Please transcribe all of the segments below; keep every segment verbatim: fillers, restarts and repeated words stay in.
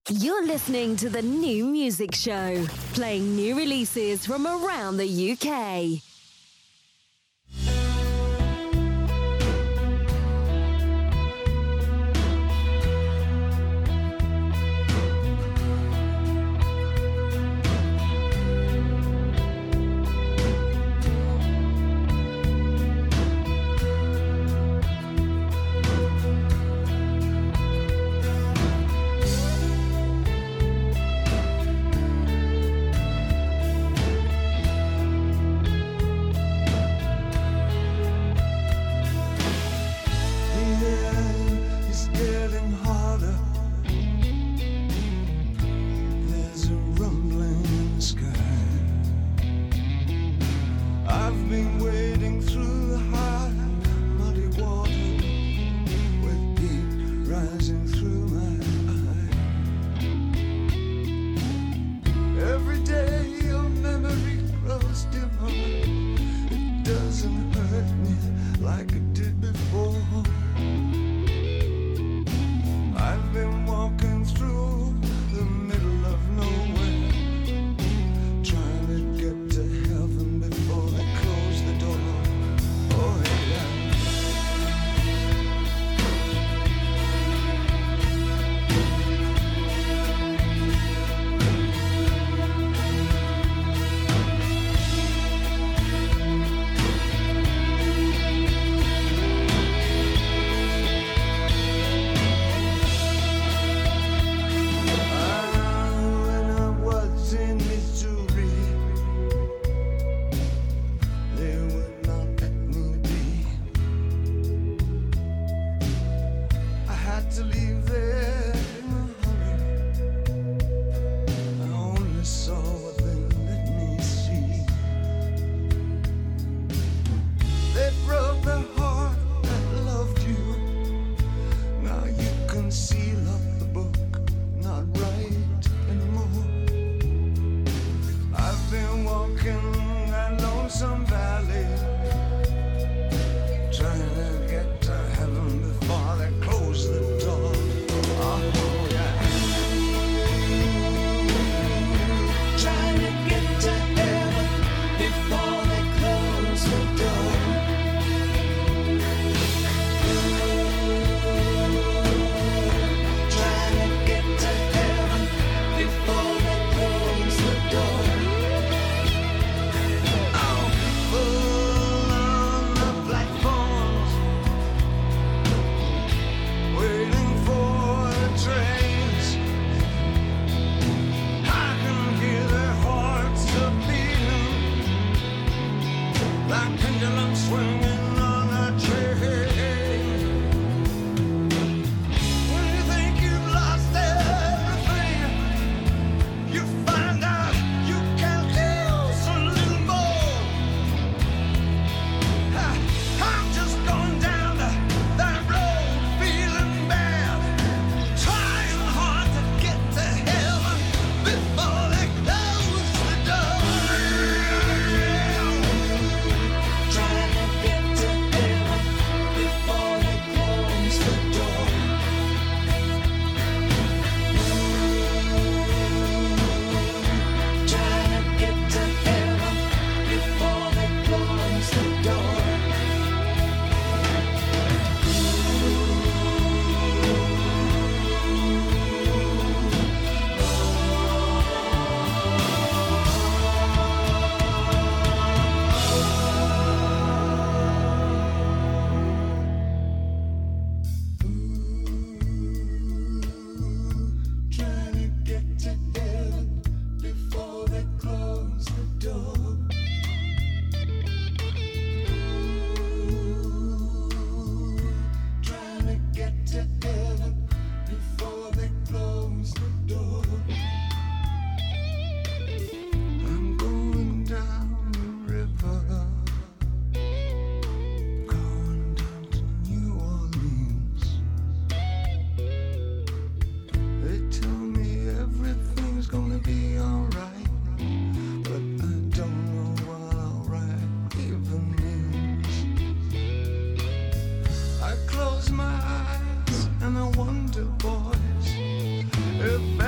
You're listening to the New Music Show, playing new releases from around the U K.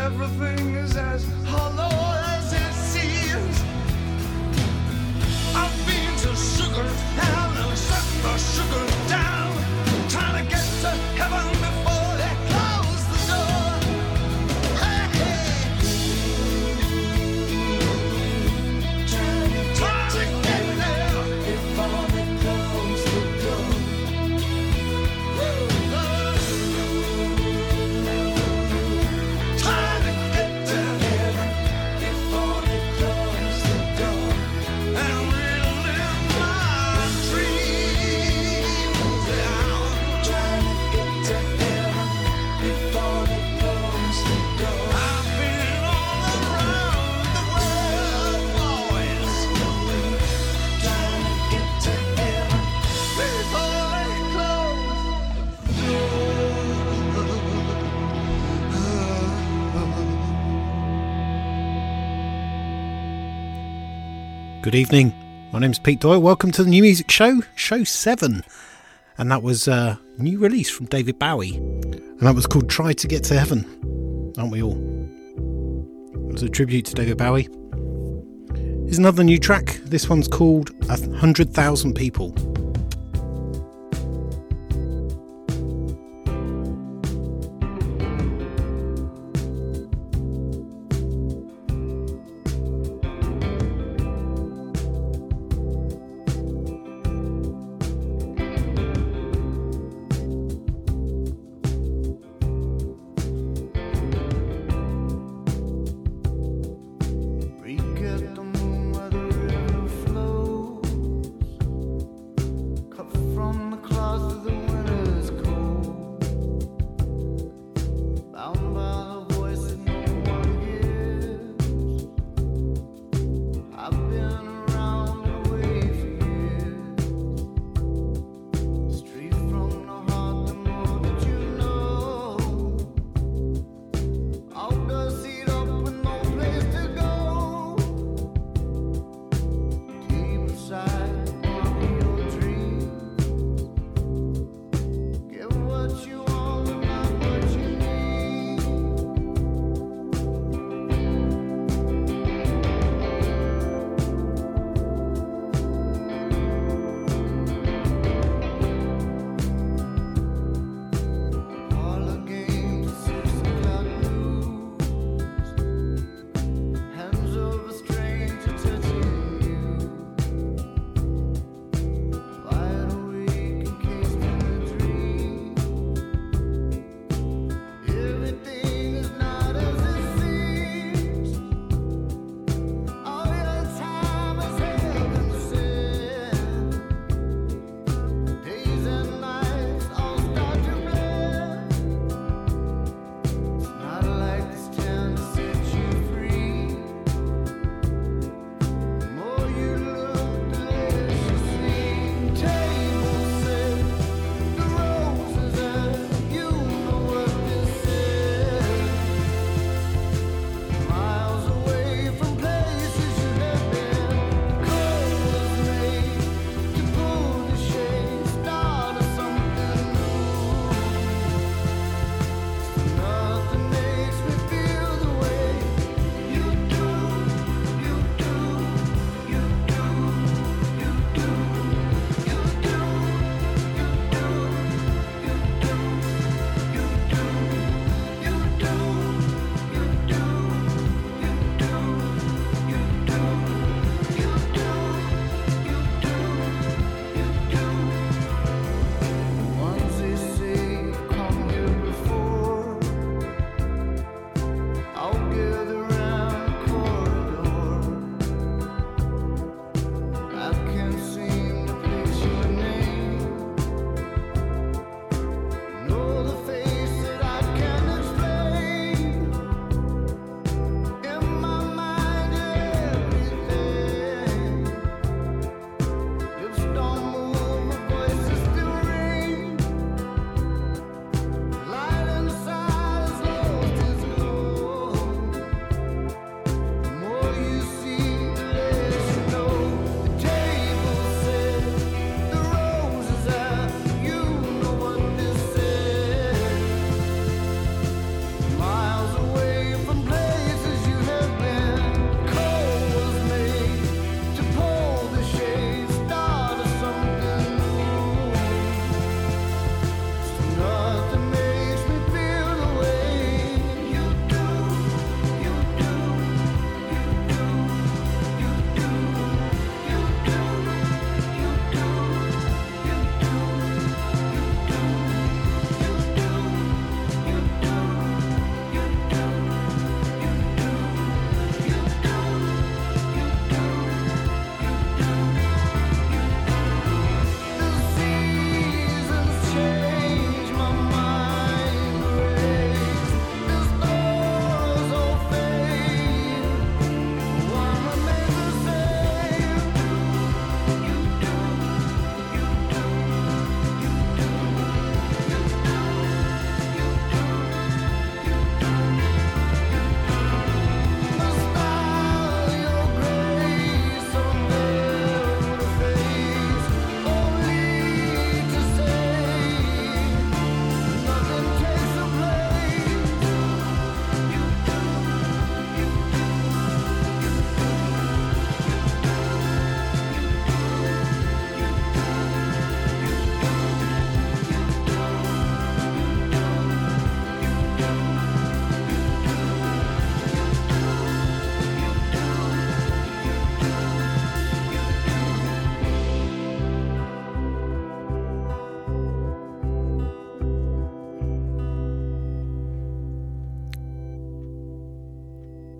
everything is as hollow as it seems. I've been to sugar town and set the sugar down, trying to get to heaven before they close the door. Hey, hey. Trying to get there before they close the door. Trying to get to heaven before they close the door and relive my dreams. Trying to get to heaven before they close the door. I've been all around the world, boys. Trying to get to heaven before they close the Good evening, my name's Pete Doyle. Welcome to the New Music Show, show seven. And that was a new release from David Bowie. And that was called Try to Get to Heaven. Aren't we all? It was a tribute to David Bowie. Here's another new track. This one's called A Hundred Thousand People. Break at the moon where the river flows.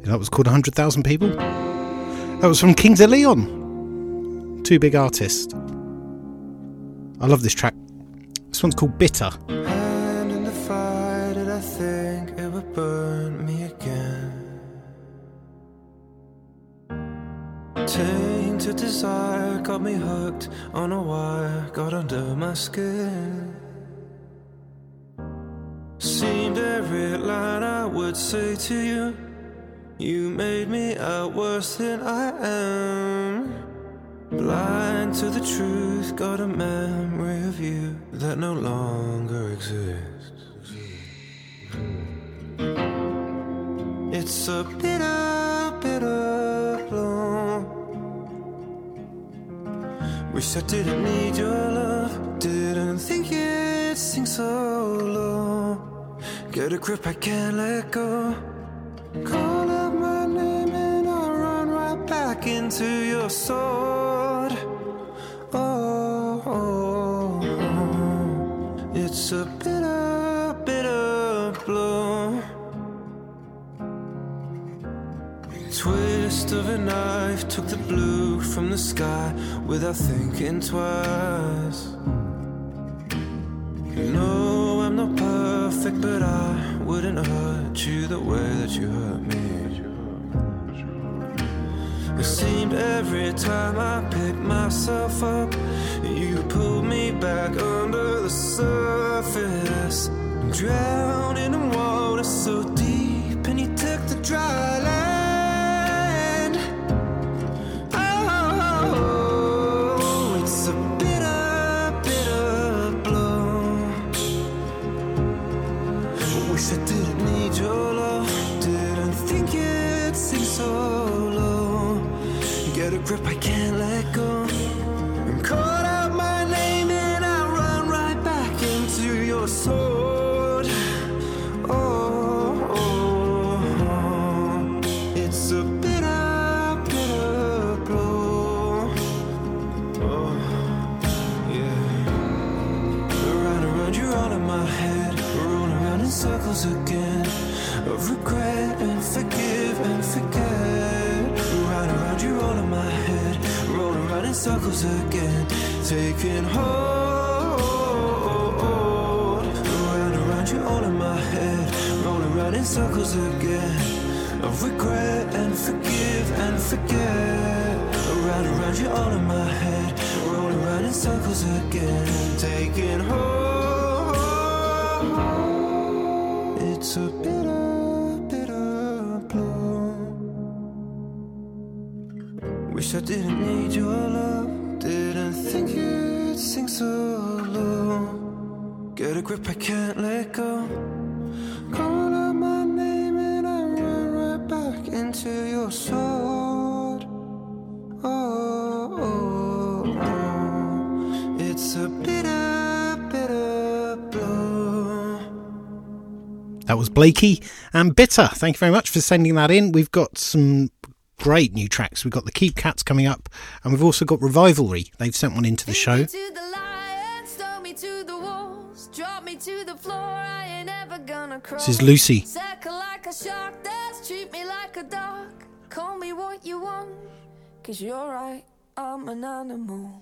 That was called one hundred thousand People. That was from Kings of Leon. Two big artists. I love this track. This one's called Bitter. Hand in the fire, did I think it would burn me again? Tainted desire got me hooked on a wire, got under my skin. Seemed every line I would say to you, you made me out worse than I am. Blind to the truth, got a memory of you that no longer exists. It's a bitter, bitter blow. Wish I didn't need your love, didn't think you'd sing so low. Get a grip, I can't let go. Call out my name and I'll run right back into your sword. Oh, oh, oh. It's a bitter, bitter blow. Twist of a knife took the blue from the sky without thinking twice. No, I'm not perfect, but I wouldn't hurt you the way that you hurt me. It seemed every time I picked myself up, you pulled me back under the surface. Drowning in water so deep, and you took the dry land. Oh, it's a bitter, bitter blow. Wish I didn't need your love, didn't think you'd sing so low. Get a grip, I can't let go. And call out my name and I run right back into your sword. Oh, oh, oh. It's a bitter, bitter blow. Oh, yeah. Around, around, you're all in my head, rolling around in circles again, of regret and forgive and forget. Around, around, you're all in my head, rolling around in circles again, taking hold. Around, around, you're all in my head, rolling around in circles again, of regret and forgive and forget. Around, around, you're all in my head, rolling around in circles again, taking hold. It's a bitter, bitter blow. Wish I didn't need your love, didn't think you'd sing so low. Get a grip, I can't let go. Call out my name and I run right back into your sword. Oh, oh, oh. It's a bitter, bitter blow. That was Blakey and Bitter. Thank you very much for sending that in. We've got some great new tracks. We've got the Keep Cats coming up, and we've also got Revivalry. They've sent one into the show. To the lion, stole me to the walls, drop me to the floor, I ain't ever gonna crawl. This is Lucy. Circle like a shark, that's treat me like a dog. Call me what you want, cause you're right, I'm an animal.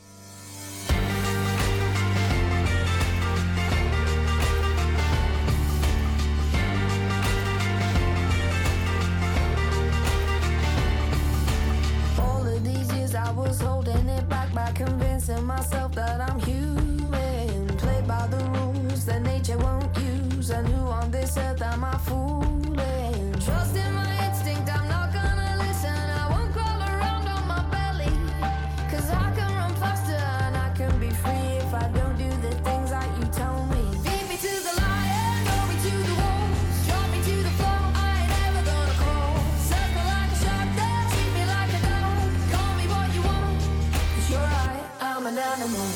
I was holding it back by convincing myself that I'm human. Played by the rules that nature won't use. I knew on this earth am I fooling. Trust in my instinct, I'm not gonna listen. I won't crawl around on my belly, cause I can run faster and I can be free if I don't do the things that you tell me. Feed me to the lion, throw me to the wolves, drop me to the floor, I ain't ever gonna crawl. Circle like a shark, that treat me like a dog. Call me what you want, cause you're right, I'm an animal.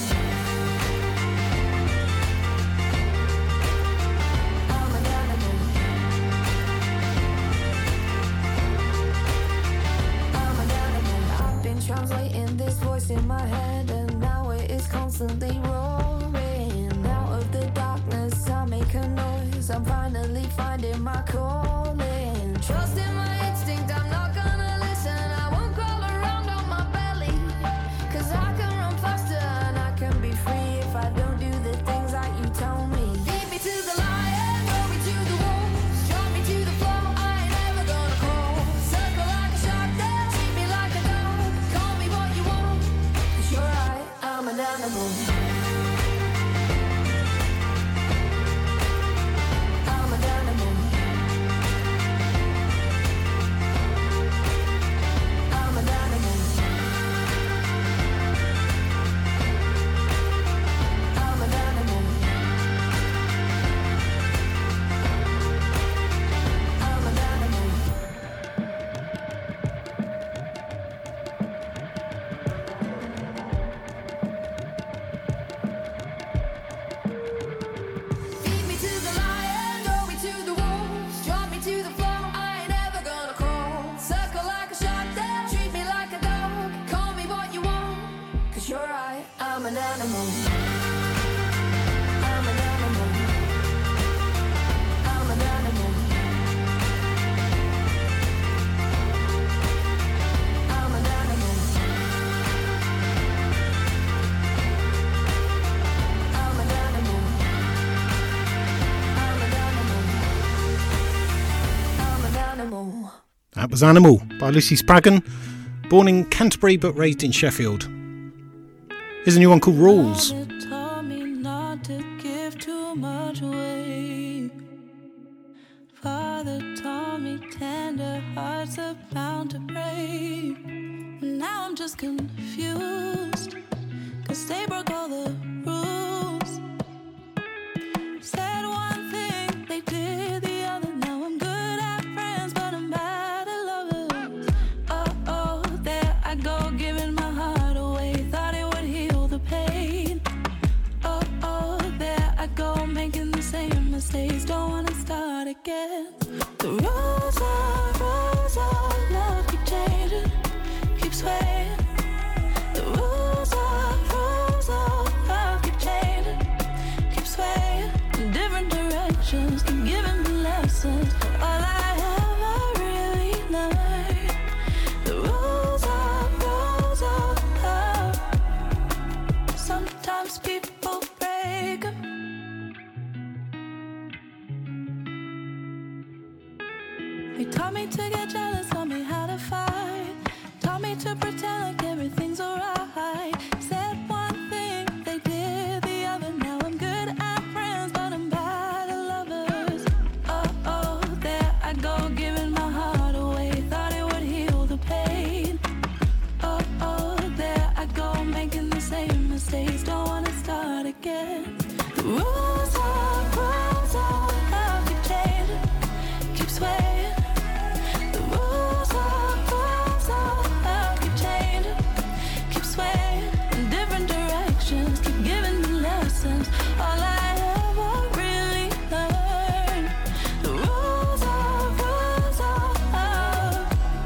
I'm an animal. I'm an animal. I've been translating this voice in my head, and now it is constantly roaring. Out of the darkness I make a noise, I'm finally finding my calling. Trust in my instinct. Animal. That was Animal by Lucy Spraggan, born in Canterbury but raised in Sheffield. Here's a new one called Rules. Father taught me not to give too much away. Father taught me tender hearts are bound to break. Now I'm just confused, 'cause they broke all the rules. Said one thing, they did the other. Now I'm good at friends, but I'm bad at lovers. Oh, oh, there I go, giving my heart away. Thought it would heal the pain. Oh, oh, there I go, making the same mistakes. Don't wanna start again. The rules are, rules are, love keep changing, keep swaying. The rules are, rules are, love keep changing, keep swaying. In different directions, keep giving me lessons. All I ever really learned. The rules are, rules are, love. Sometimes people break 'em. They taught me to get jealous, taught me how to fight. Taught me to pretend like everything's alright. Said one thing, they did the other. Now I'm good at friends, but I'm bad at lovers. Oh, oh, there I go, giving my heart away. Thought it would heal the pain. Oh, oh, there I go, making the same mistakes. Don't wanna start again. The rules are, rules are, love keep changing, keep swaying. The rules are, rules are, love keep changing, keep swaying. In different directions, keep giving me lessons. All I ever really learned. The rules are, rules are, love.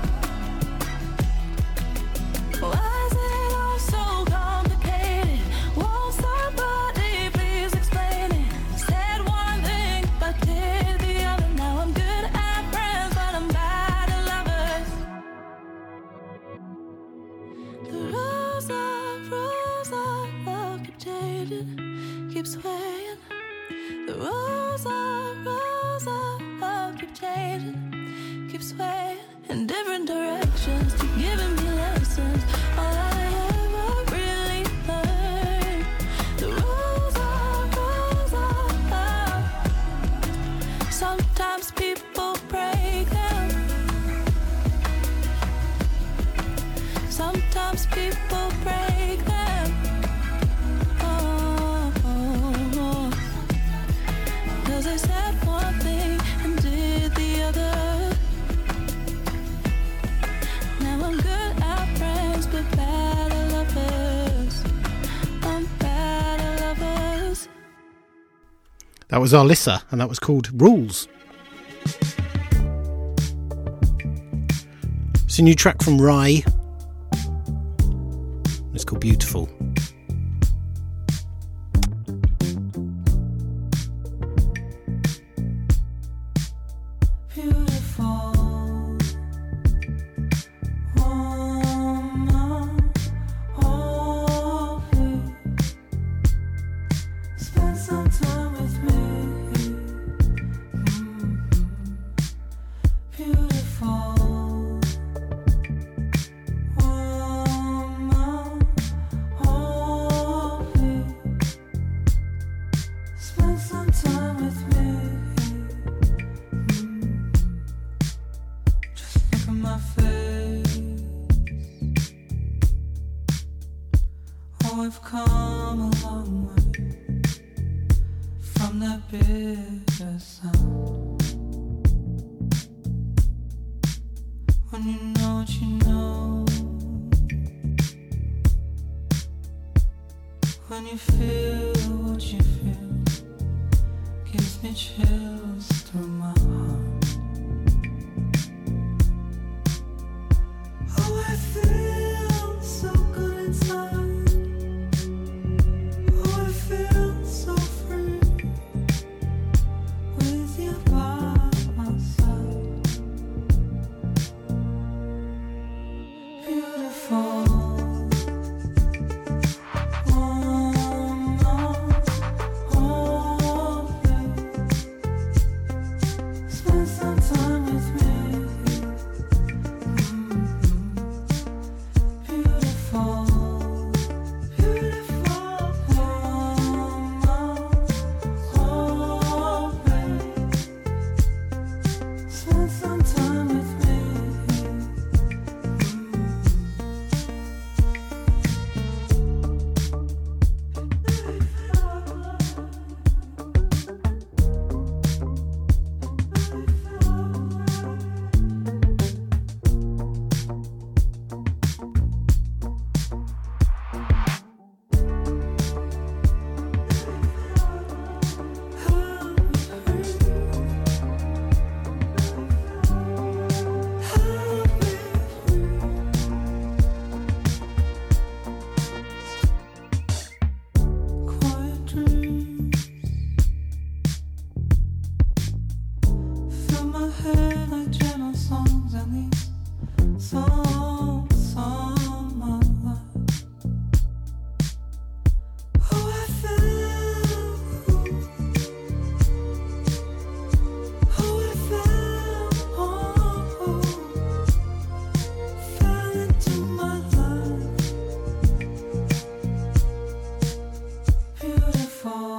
Why is it all so complicated? Won't somebody please explain it? Said one thing, but did the other. Now I'm good at friends, but I'm bad at lovers. The rules are, rules are, love keep changing, keep swaying. The rules are, rules are, love keep changing, keep swaying. In different directions, keep giving me lessons. All I ever really learned. The rules are, rules are, love. Sometimes people break them. Sometimes people break them. Oh, oh, oh. 'Cause they said one thing and did the other. Now I'm good at friends, but bad at lovers. I'm bad at lovers. That was Alyssa, and that was called Rules. It's a new track from Rye. It's called Beautiful. Beautiful woman, oh please spend some time with me. Mm-hmm. Beautiful woman, oh please spend some time with me. Look at my face. Oh, I've come a long way from that bitter sound. When you know what you know, when you feel what you feel, gives me chills through my heart. Oh, I feel so good inside. Oh, I feel so free with you by my side. Beautiful woman, oh please songs and these songs are my life. Oh, I fell. Oh, I fell. Oh, fell into my life. Beautiful.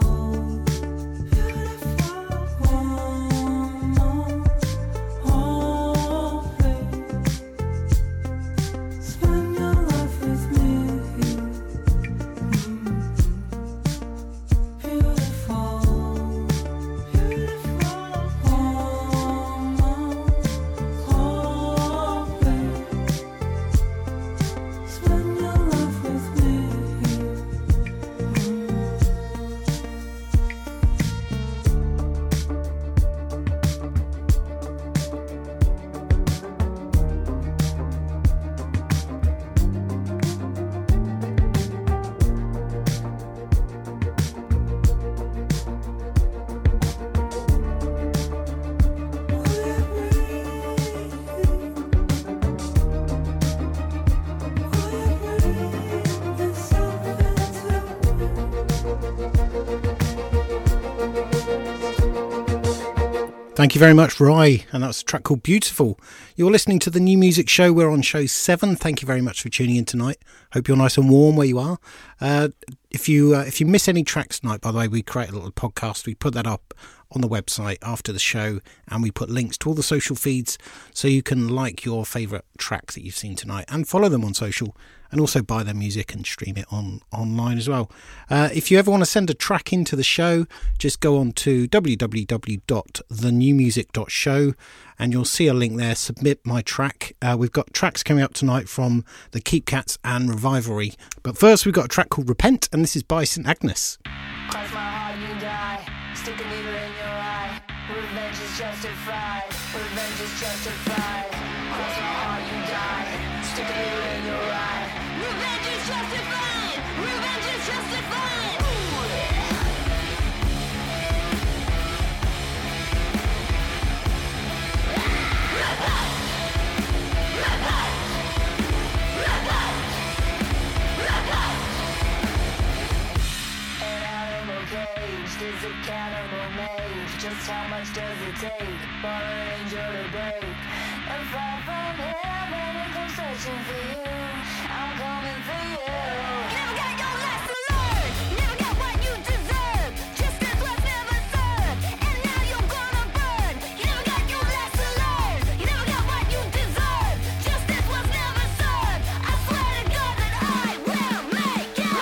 Thank you very much, Rye, and that's a track called Beautiful. You're listening to the New Music Show. We're on show seven. Thank you very much for tuning in tonight. Hope you're nice and warm where you are. Uh, if you uh, if you miss any tracks tonight, by the way, we create a little podcast. We put that up on the website after the show, and we put links to all the social feeds so you can like your favourite tracks that you've seen tonight and follow them on social, and also buy their music and stream it on online as well. Uh, if you ever want to send a track into the show, just go on to w w w dot the new music dot show and you'll see a link there. Submit my track. Uh, we've got tracks coming up tonight from the Keep Cats and Revivalry. But first, we've got a track called Repent, and this is by Saint Agnes. Cross my heart, you die. Stick a needle in your eye. Revenge is justified. Revenge is justified. Cross my heart, you die. Stick a needle in your eye. Revenge is justified. Revenge is justified. Ooh. An animal caged is a cannibal mage. Just how much does it take for an angel to break and fall from heaven and come searching for you? I'm coming for you. You never got your lesson learned. You never got what you deserve. Justice was never served, and now you're gonna burn. You never got your lesson learned. You never got what you deserve. Justice was never served. I swear to God that I will make it.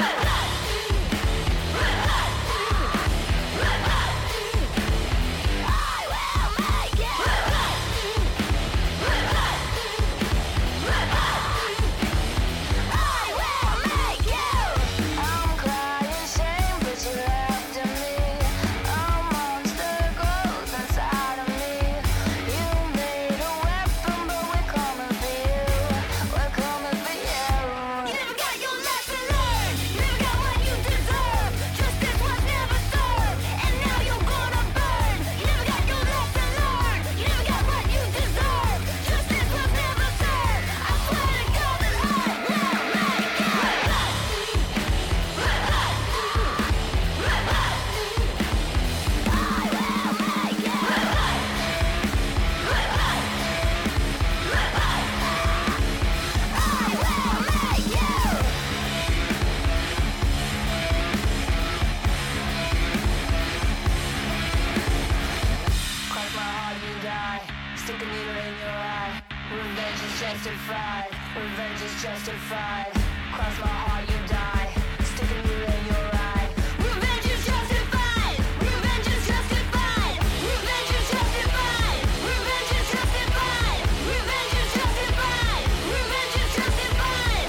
Justified, revenge is justified. Cross my heart, you die. Stick a needle in your eye. Revenge is justified. Revenge is justified. Revenge is justified. Revenge is justified. Revenge is justified. Revenge is justified.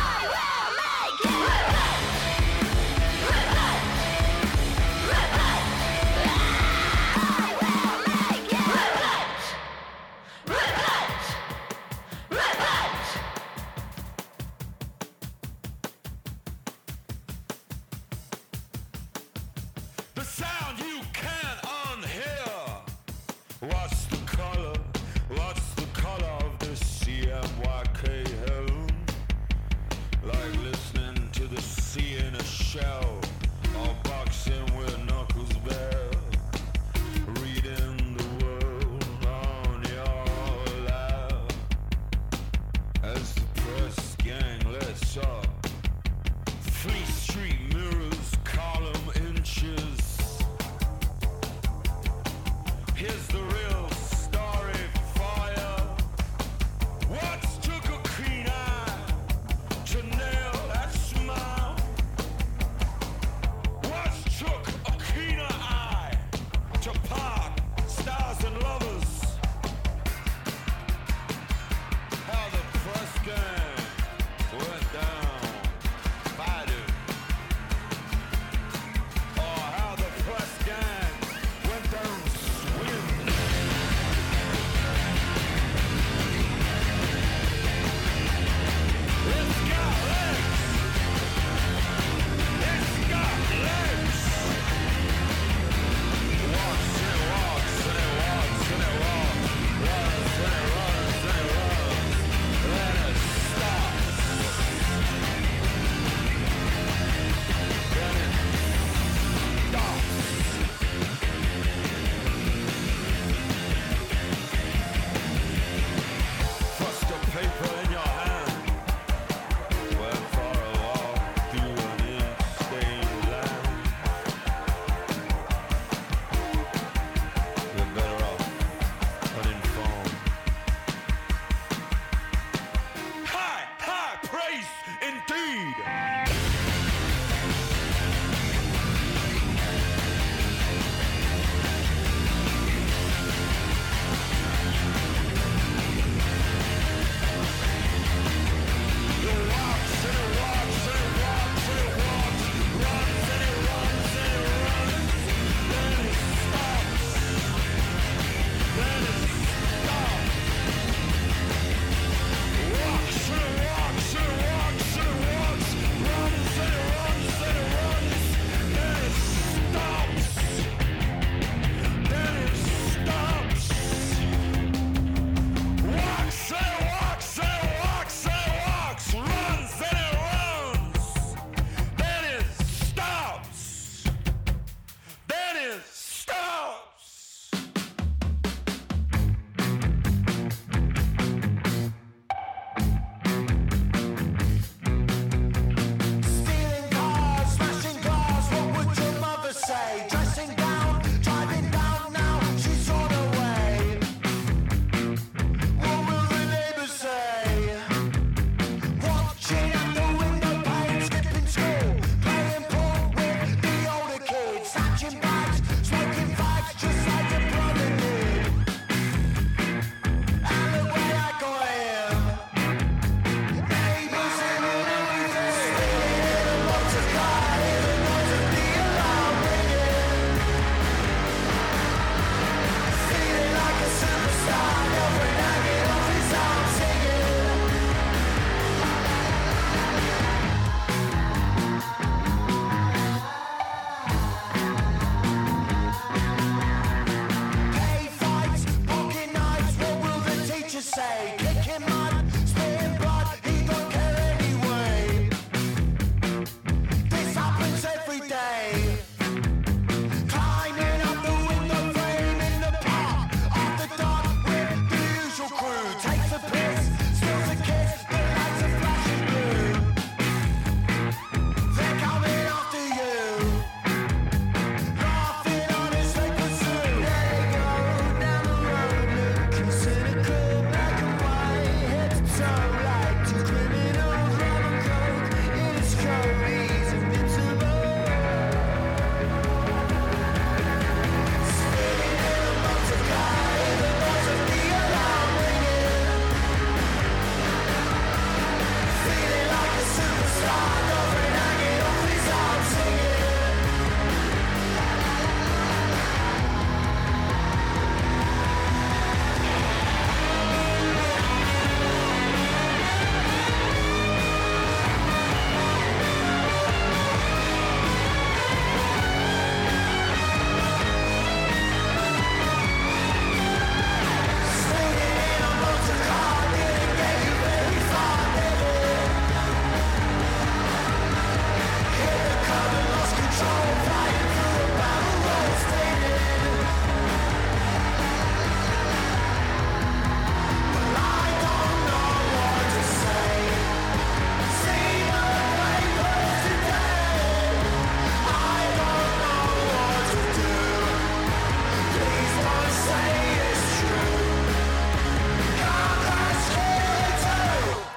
I will make it. gang, let's up. Fleet Street mirrors, column inches. Here's the real story for ya. What's took a keen eye to nail that smile? What's took a keener eye to part stars and lovers? How the press gang went down.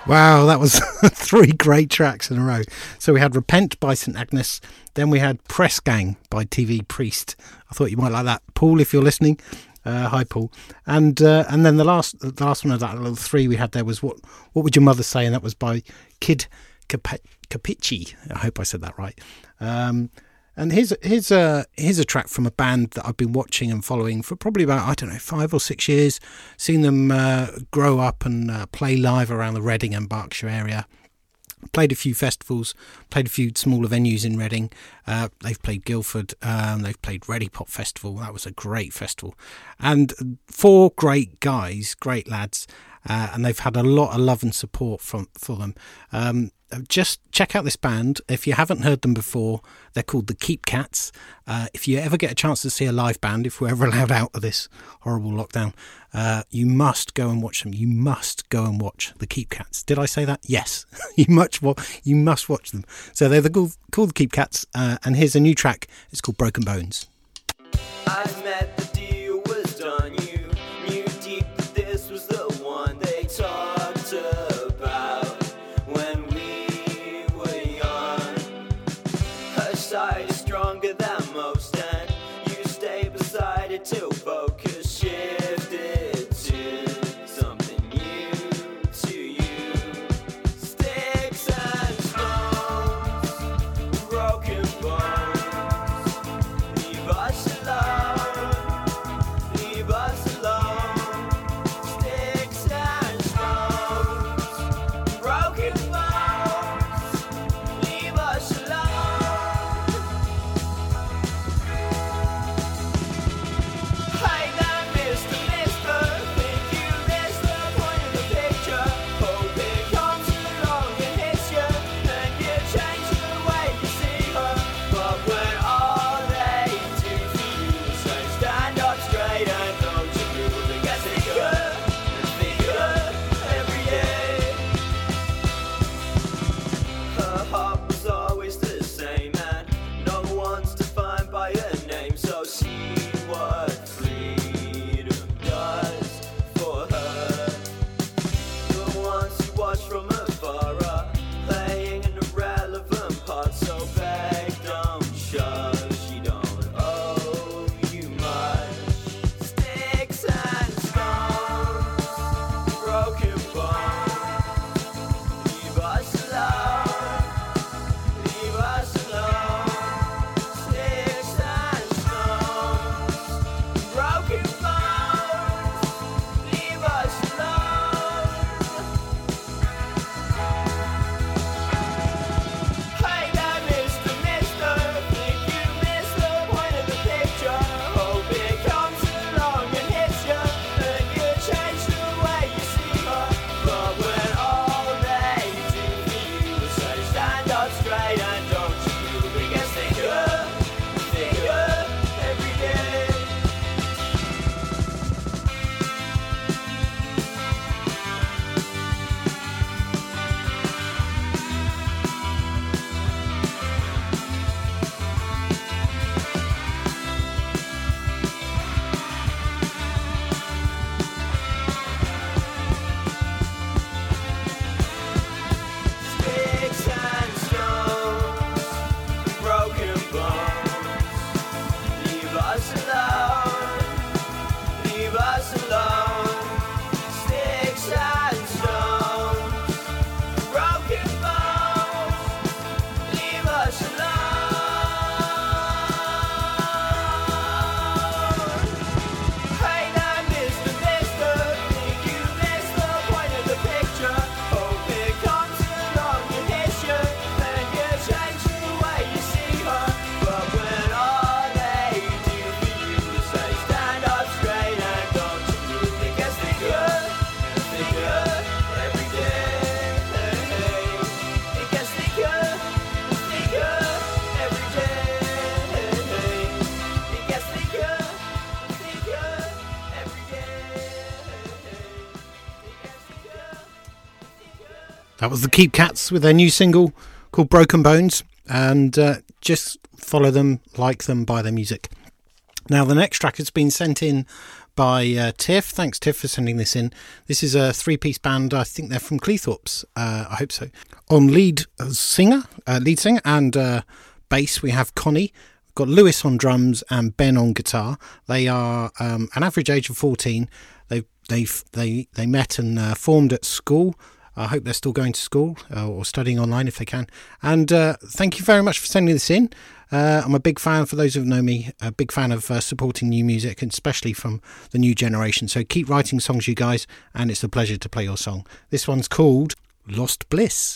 Wow, that was three great tracks in a row. So we had Repent by Saint Agnes, then we had Press Gang by T V Priest. I thought you might like that. Paul, if you're listening, uh, hi Paul. And uh, and then the last the last one of that little three we had there was What What Would Your Mother Say? And that was by Kid Cap- Capici. I hope I said that right. Um, and here's, here's, a, here's a track from a band that I've been watching and following for probably about, I don't know, five or six years. Seen them uh, grow up and uh, play live around the Reading and Berkshire area. Played a few festivals, played a few smaller venues in Reading. Uh, they've played Guildford, um, they've played Ready Pop Festival. That was a great festival. And four great guys, great lads, uh, and they've had a lot of love and support from for them. Um, just check out this band. If you haven't heard them before, they're called the Keep Cats. Uh, if you ever get a chance to see a live band, if we're ever allowed out of this horrible lockdown, uh, you must go and watch them. You must go and watch the Keep Cats. Did I say that? Yes. you must you must watch them. So they're the called, called the Keep Cats, uh, and here's a new track. It's called Broken Bones. I met the deal was done. You knew deep that this was the one they talked about when we were young. Her side is stronger than most, and you stay beside it till focus shifted to something new to you. Sticks and stones, broken bones. Leave us alone, leave us alone. Sticks and stones, broken bones. Leave us alone. Hey there, Mister Mister, think you missed the point of the picture? Hope it comes along and hits you, and you change the way you see her. But when all they do for you is say, stand up straight and don't you move, it gets thicker and thicker every day. Her heart was always the same, and no one's defined by her name. So see what freedom does for her. The ones who watch from afar are playing an irrelevant part. So beg, don't shove, she don't owe you much. Sticks and stones, broken bones. Leave us alone, leave us alone. Sticks and stones, broken bones. Leave us alone. Hey there, Mister Mister, think you missed the point of the picture? Hope it comes along and hits you, and you change the way you see her. But when all they do for you is say, stand up straight and don't you move, it gets thicker, thicker every day. Sticks and stones, broken bones. Leave us alone, leave us alone. Sticks and stones, broken bones. Leave us alone. Hey there, Mister Mister, think you missed the point of the picture? Hope it comes along and hits you, and you change the way you see her. But when all they do for you is say, stand up straight and don't you move, it gets thicker and thicker every day. It gets thicker and thicker every day. It gets thicker and thicker every day. It gets thicker and thicker. That was the Keep Cats with their new single called Broken Bones, and uh, just follow them, like them, buy their music. Now the next track has been sent in by uh, Tiff. Thanks, Tiff, for sending this in. This is a three-piece band. I think they're from Cleethorpes. Uh, I hope so. On lead singer, uh, lead singer and uh, bass, we have Connie. We've got Lewis on drums and Ben on guitar. They are um, an average age of fourteen. They they they they met and uh, formed at school. I hope they're still going to school uh, or studying online if they can. And uh, thank you very much for sending this in. Uh, I'm a big fan, for those who know me, a big fan of uh, supporting new music, and especially from the new generation. So keep writing songs, you guys, and it's a pleasure to play your song. This one's called Lost Bliss.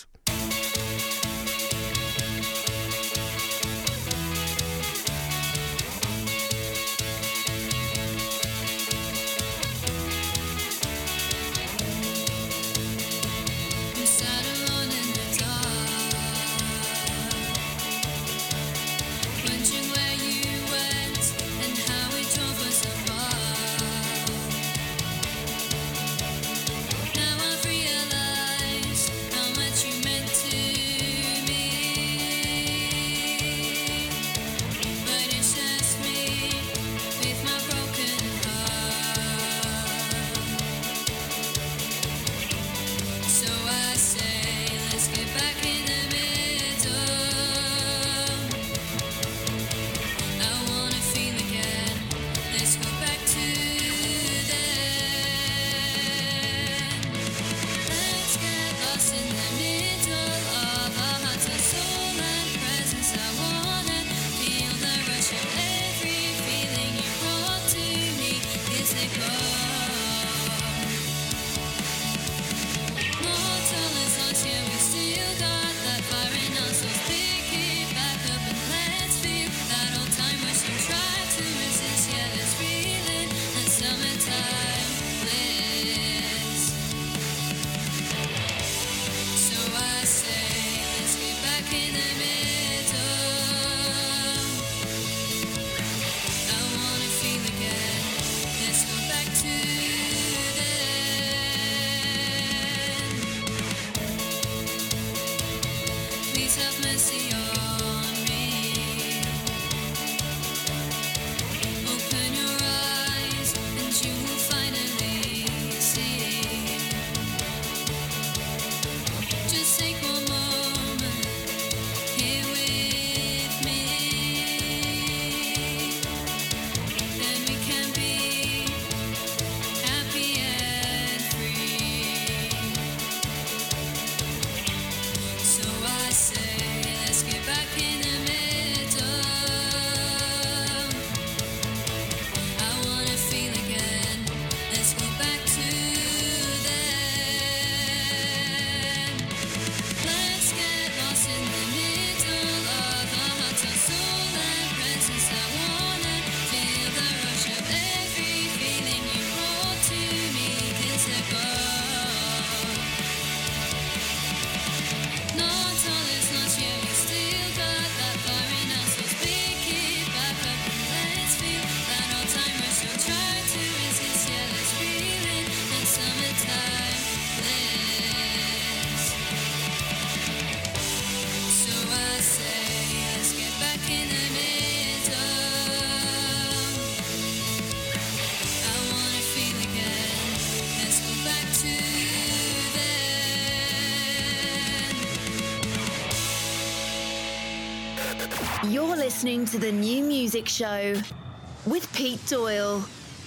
You're listening to The New Music Show with Pete Doyle.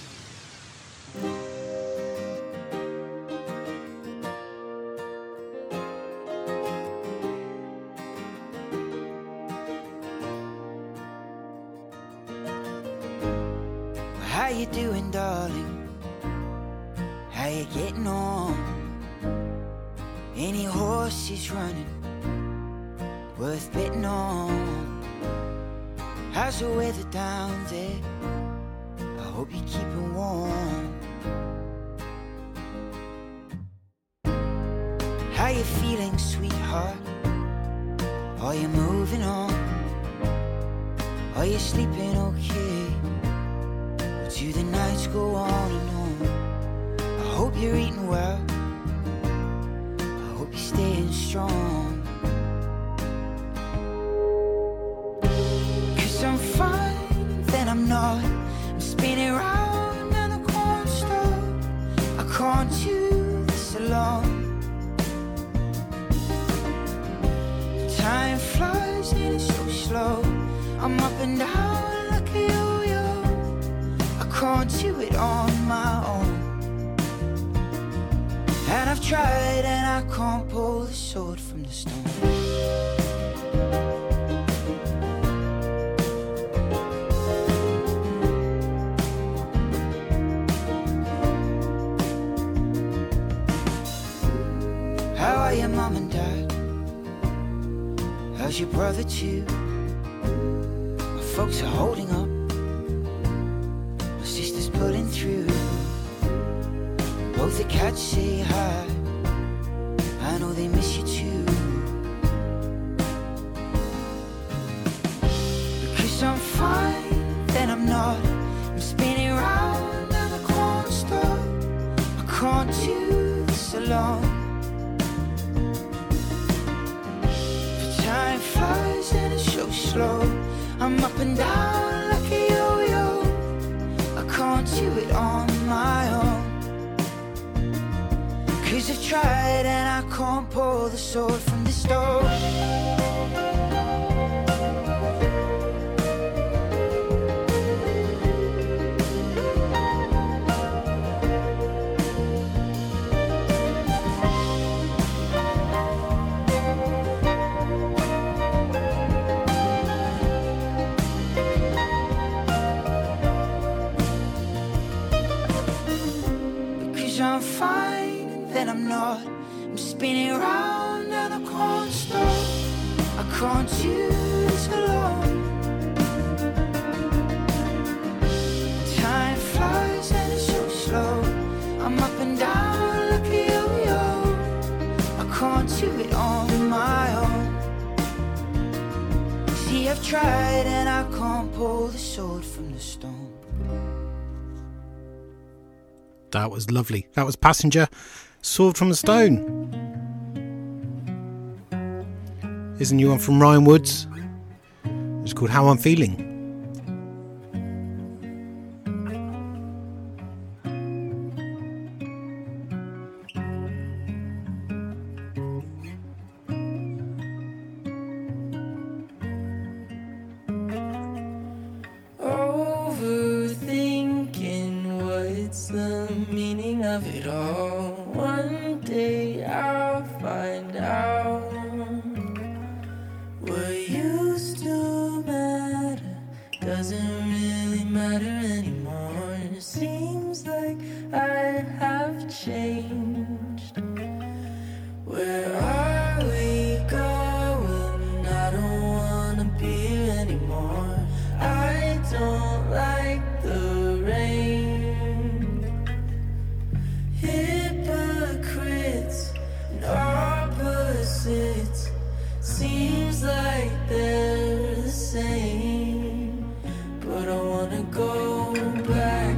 How you doing, darling? How you getting on? Any horses running worth betting on? How's the weather down there? I hope you're keeping warm. How you feeling, sweetheart? Are you moving on? Are you sleeping okay? Or do the nights go on and on? I hope you're eating well. I hope you're staying strong. I'm fine, then I'm not. I'm spinning round and the corner. can't do this alone. Time flies and it's so slow. I'm up and down like a yo-yo. I can't do it on my own. And I've tried and I can't pull the sword from the stone. How are your mom and dad? How's your brother too? My folks are holding up. My sister's pulling through. Both the cats say hi. I know they miss you too. Because I'm fine, then I'm not. I'm spinning round and I can't stop. I can't do this alone. Time flies and it's so slow. I'm up and down like a yo-yo. I can't do it on my own. Cause I've tried and I can't pull the sword from the stone. I'm fine, then I'm not. I'm spinning round and I can't stop. I can't do this alone. Time flies and it's so slow. I'm up and down like a yo-yo. I can't do it on my own. See, I've tried and I can't pull the sword from the stone. That was lovely. That was Passenger, Sword from a Stone. Here's a new one from Ryan Woods. It's called How I'm Feeling. Of it all, one day I'll find out. What used to matter doesn't really matter anymore. It seems like I have changed. Where are we going? I don't wanna be here anymore. I don't like the rain. Hypocrites and opposites, seems like they're the same. But I wanna go back.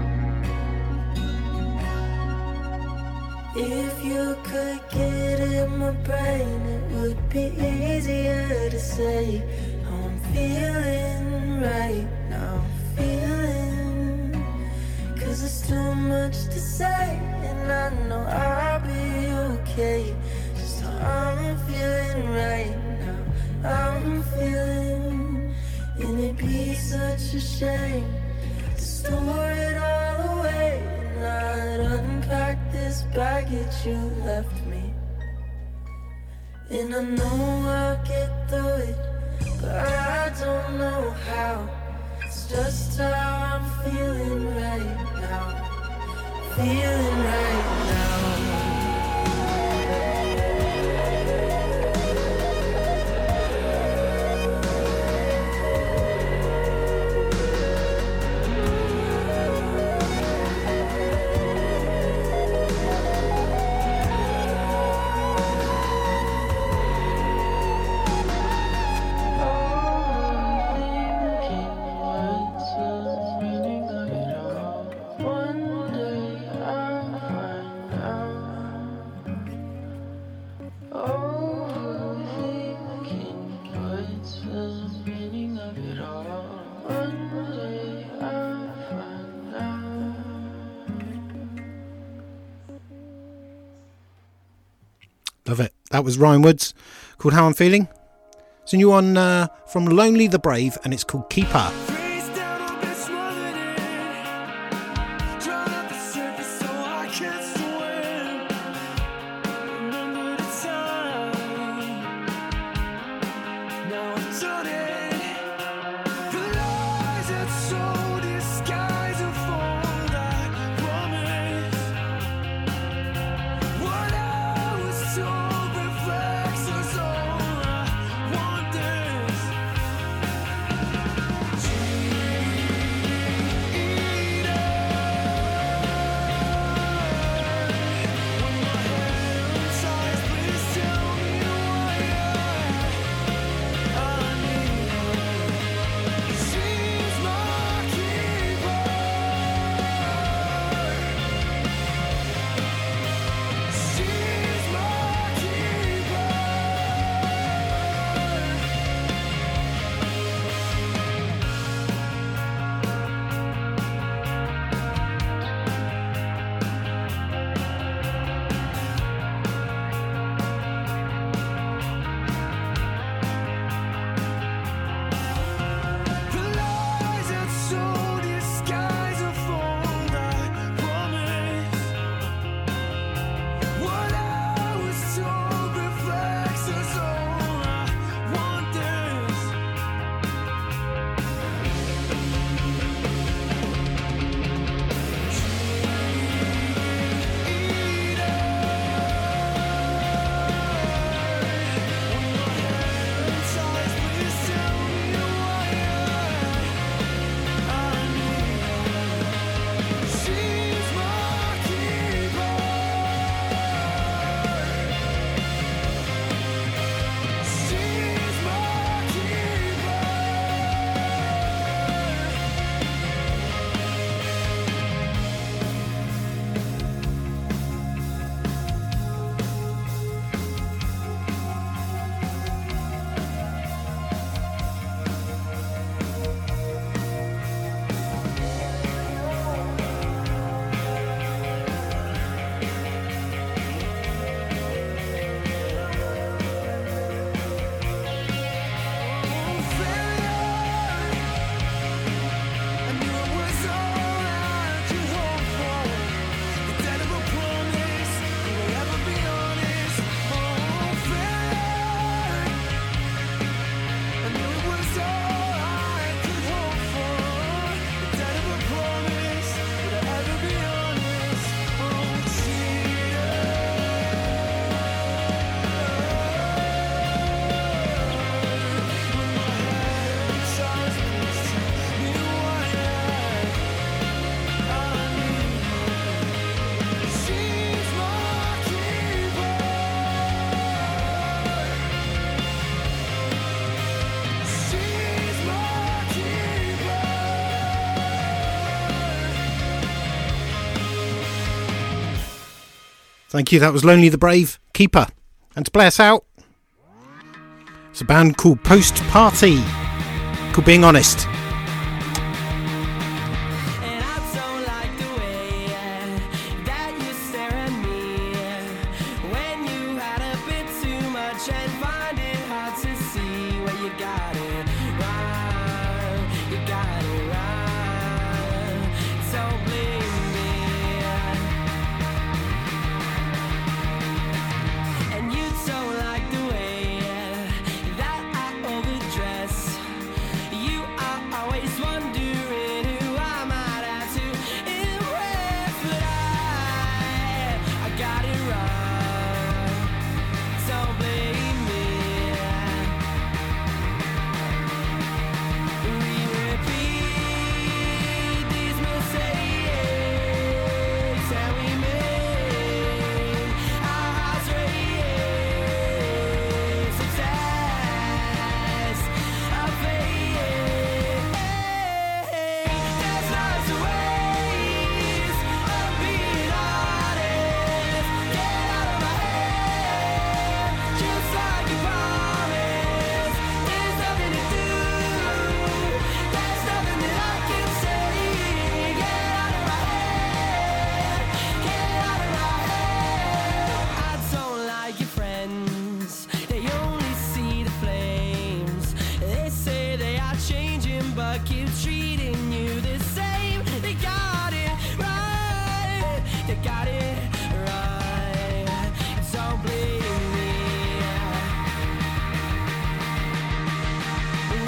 If you could get in my brain, it would be easier to say how I'm feeling right now. Feeling, cause there's too much to say, and I know I'll be okay. Just how I'm feeling right now, I'm feeling. And it'd be such a shame to store it all away and not unpack this baggage you left me. And I know I'll get through it, but I don't know how. It's just how I'm feeling right now. Feeling right now. One day I'll find out. That was Ryan Woods, called How I'm Feeling. It's a new one uh, from Lonely the Brave, and it's called Keeper. Face down a bit smothered in. Drown out the surface so I can't swim. Remember the time. Now I've done it. The lies that so disguise a fold. I promise. What I was told reflects us all. I want this. Thank you, that was Lonely the Brave, Keeper. And to play us out, it's a band called Post Party, called Being Honest. And I don't like the way that you stare at me when you had a bit too much and find it hard to see where you got it wrong. You got it wrong. Don't blame me. And you don't like the way that I overdress. You are always wondering who I might have to impress, but I, I got it wrong. Don't blame me. luck keeps treating you the same. They got it right, they got it right. Don't blame me. We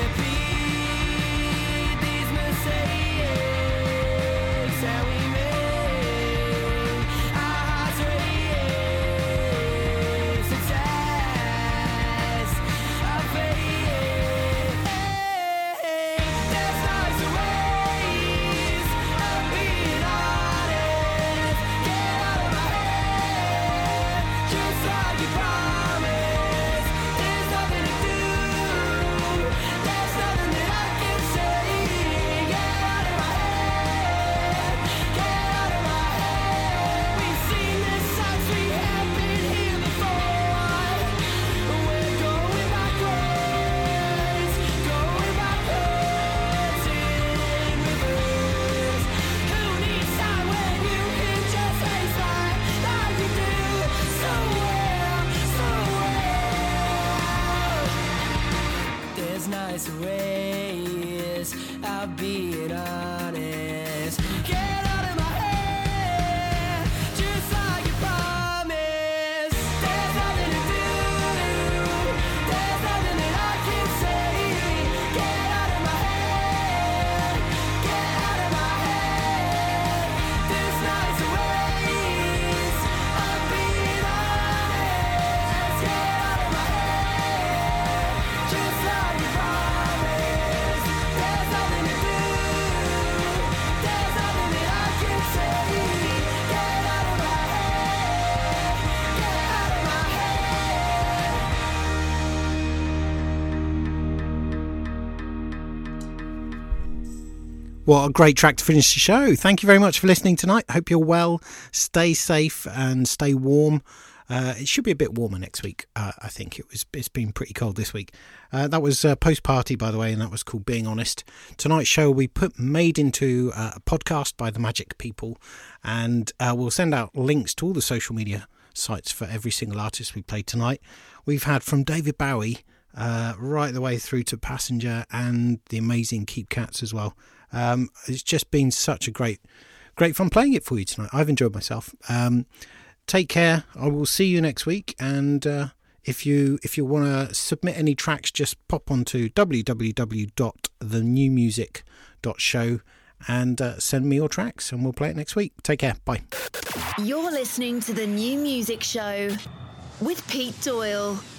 repeat these mistakes that we made. Our hearts race to test our faith. There's nights and ways of being honest. Get out of my head, just like you promised. There's nothing to do, there's nothing that I can say. Get out of my head, get out of my head. We've seen this signs, we have been here before. We're going backwards, going backwards in reverse. Who needs time when you can just race right like you do so well, so well? There's nice ways of being honest. Get out of my head, just like you promised. There's nothing to do, there's nothing that I can say. Get out of my head, get out of my head. There's nice ways of being honest. Get out of my head, just like you promised. There's nothing to do, there's nothing that I can say. Get out of my head, get out of my head. What a great track to finish the show. Thank you very much for listening tonight. Hope you're well. Stay safe and stay warm. Uh, it should be a bit warmer next week. Uh, I think it was. It's been pretty cold this week. Uh, that was uh, Post Party, by the way, and that was called Being Honest. Tonight's show we put made into uh, a podcast by the Magic People, and uh, we'll send out links to all the social media sites for every single artist we played tonight. We've had from David Bowie uh, right the way through to Passenger and the amazing Keep Cats as well. Um, it's just been such a great, great fun playing it for you tonight. I've enjoyed myself. Um, take care. I will see you next week. And uh, if you if you want to submit any tracks, just pop onto w w w dot the new music dot show and uh, send me your tracks, and we'll play it next week. Take care. Bye. You're listening to The New Music Show with Pete Doyle.